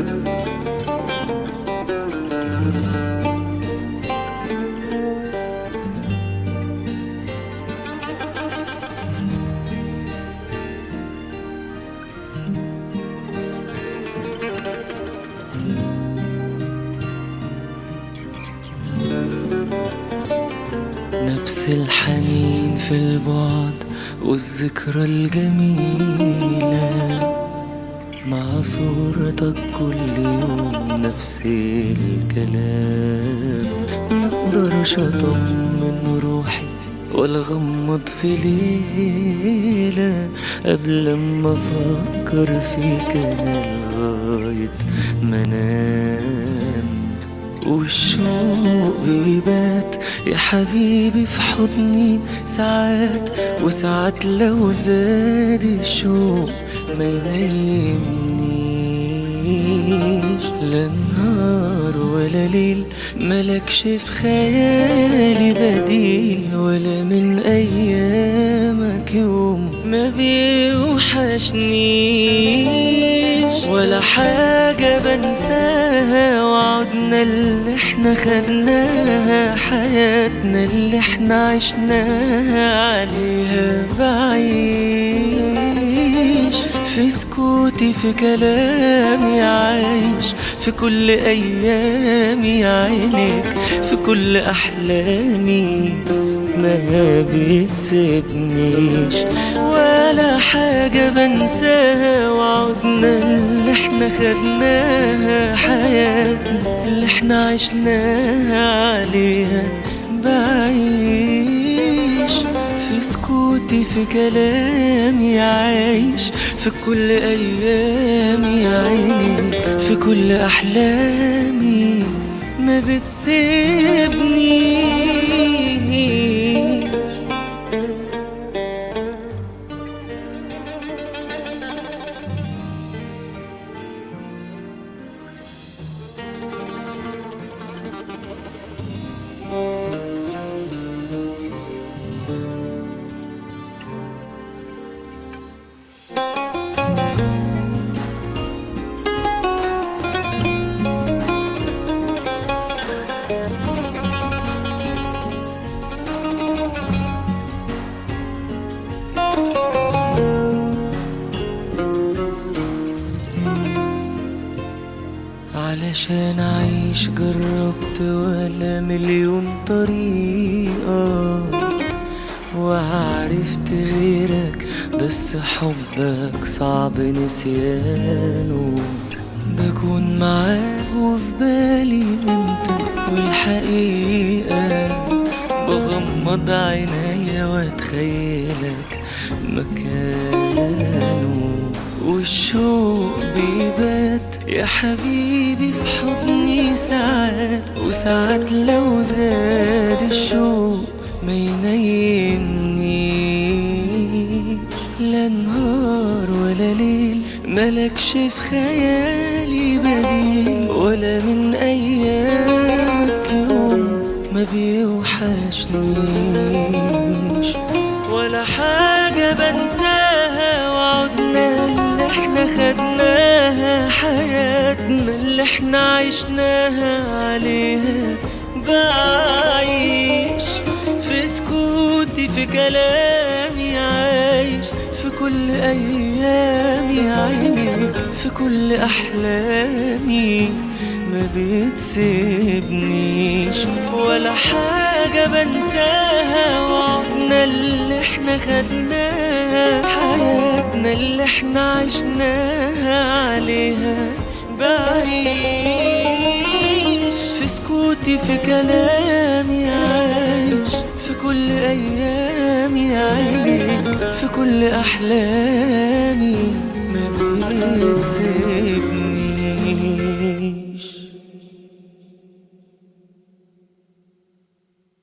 نفس الحنين في البعد والذكرى الجميلة، مع صورتك كل يوم نفس الكلام. مقدرش اطمن روحي ولا غمض في ليلة قبل ما افكر فيك انا لغاية ما انام. والشوق بيبات يا حبيبي في حضني ساعات، وساعات لو زاد الشوق ما ينيمنيش. لا نهار ولا ليل ملكش في خيالي بديل، ولا من ايامك يوم ما بيوحشنيش. ولا حاجة بنساها وعدنا اللي احنا خدناها، حياتنا اللي احنا عشناها عليها بعيش. في سكوتي في كلامي عايش، في كل ايامي عينيك، في كل احلامي ما بتسيبنيش. ولا حاجة بنساها وعدنا اللي احنا خدناها، حياتنا اللي احنا عشناها عليها بعيش. في سكوتي في كلامي عايش، في كل ايامي عيني، في كل احلامي ما بتسيبني. علشان أعيش جربت ولا مليون طريقة، وعرفت غيرك بس حبك صعب نسيانه. بكون معاك وفي بالي انت والحقيقة، بغمض عينيا واتخيلك مكانه. والشوق بيبات يا حبيبي في حضني ساعات، وساعات لو زاد الشوق ما ينيمنيش. لا نهار ولا ليل ملكش في خيالي بديل، ولا من ايامك يوم ما بيوحشنيش. ولا حاجة بنساها وعدنا اللي احنا خدناها، حياتنا اللي احنا عشناها عليها بعيش. في سكوتي في كلامي عايش، في كل ايامي عيني، في كل احلامي ما بتسيبنيش. ولا حاجة بنساها وعدنا اللي احنا خدناها، حياتنا اللي احنا عشناها عليها بعيش. في سكوتي في كلامي عايش، في كل ايامي عيني، في كل احلامي ما بتسيبنيش.